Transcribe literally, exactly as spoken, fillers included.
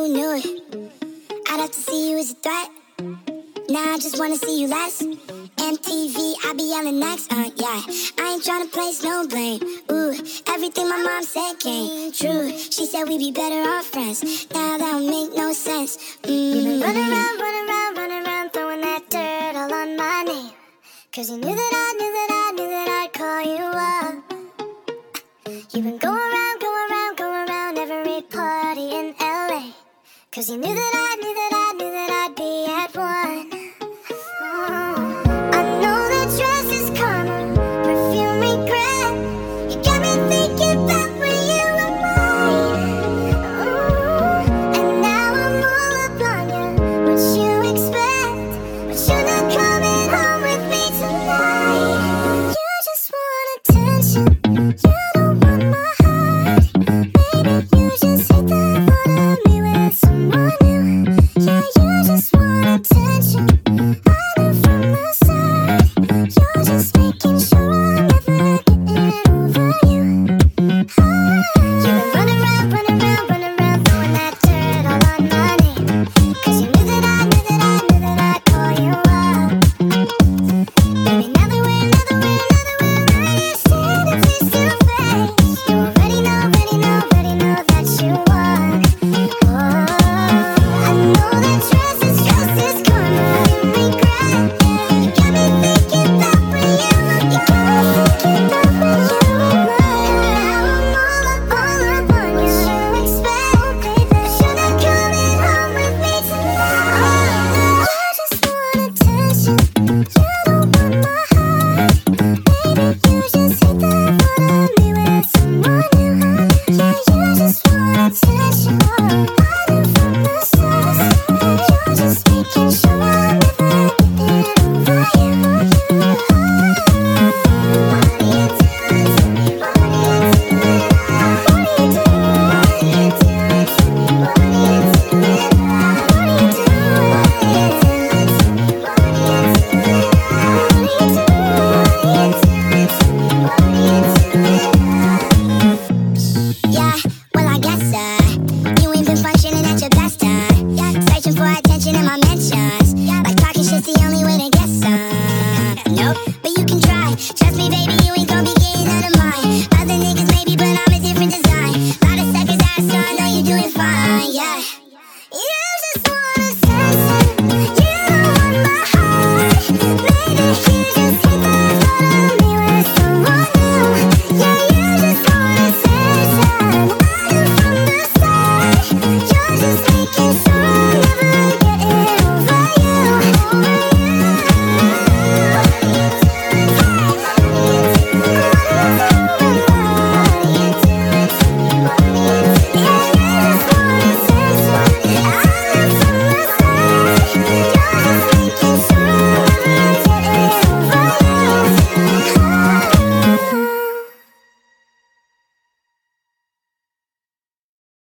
knew it. I'd have to see you as a threat. Now I just wanna see you less. M T V, I be yelling next, uh, yeah. I ain't tryna place no blame. Ooh, everything my mom said came true. She said we'd be better off friends. Now that don't make no sense. Mm. You've been running around, running around, running around, throwing that dirt all on my name. Cause you knew that I, knew that I, knew that I'd call you up. You've been going around, going around, going around every party in L A. Cause you knew that I, knew that I, knew that I'd be at one. I know that dress is karma, perfume regret. You got me thinking about when you were mine. Ooh, and now I'm all up on you. What you expect? But you're not coming home with me tonight. You just want attention. You don't want my heart. Maybe you just hate the thought of me with someone new. Yeah, you just want attention. I knew from the start. You're just making sure I'm never getting over you. You've been running around, running around, running around, throwing that dirt all on my name. Cause you knew that I, knew that I, knew that I'd call you up. Baby, now that we're, now that we're, now that we're right here standing face to face, you already know, already know, already know that you won. Oh, I know that dress is, dress is karma, you regret. You got me thinking about when you were you got me thinking about when you were mine. Now I'm all up, all up on you. What you expect, baby? But you're not coming home with me tonight. You just want attention. You don't want my heart. Maybe you just hate the thought of me with someone new. Yeah, you just want attention.